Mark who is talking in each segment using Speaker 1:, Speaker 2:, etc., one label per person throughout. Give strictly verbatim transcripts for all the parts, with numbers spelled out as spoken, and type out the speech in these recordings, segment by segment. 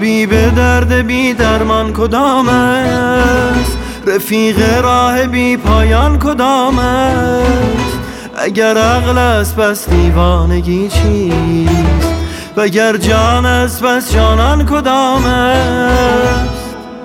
Speaker 1: طبیب درد بی درمان کدام است؟ رفیق راه بی پایان کدام است؟ اگر عقل است پس دیوانگی چیست؟ وگر جان است پس جانان کدام است؟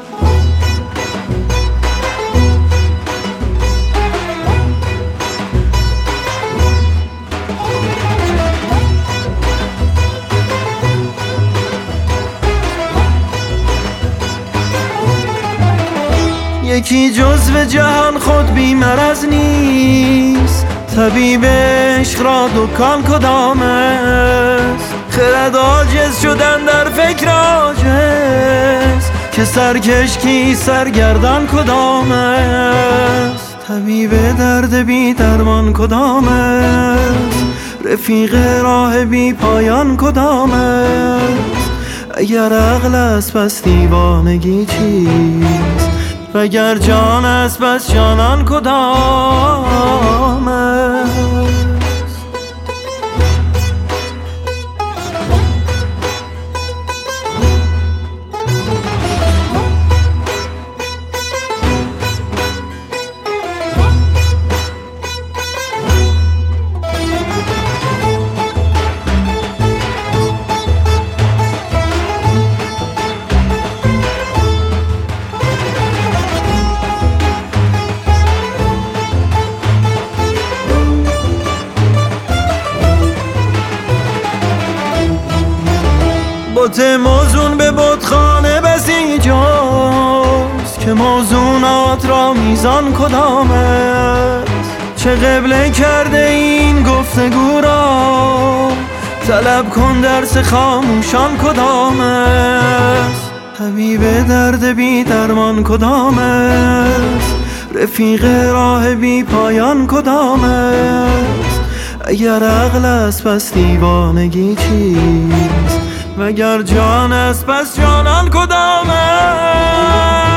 Speaker 1: یکی جزو جهان خود بی مرض نیست، طبیب عشق را دکان کدام است؟ خرد عاجز شدن در فکر عاجز، که سرکش کی سرگردان کدام است؟ طبیب درد بی درمان کدام است؟ رفیق راه بی پایان کدام است؟ اگر عقل است پس دیوانگی چیست؟ وگر جان است پس جانان کدام است؟ بت موزون به بتخانه بسی جاست، که موزونات را میزان کدام است؟ چه قبله کرده این گفتگو را، طلب کن درس خاموشان کدام است؟ طبیب درد بی درمان کدام است؟ رفیق راه بی پایان کدام است؟ اگر عقل است پس دیوانگی چیست؟ وگر جان است پس جانان کدام است؟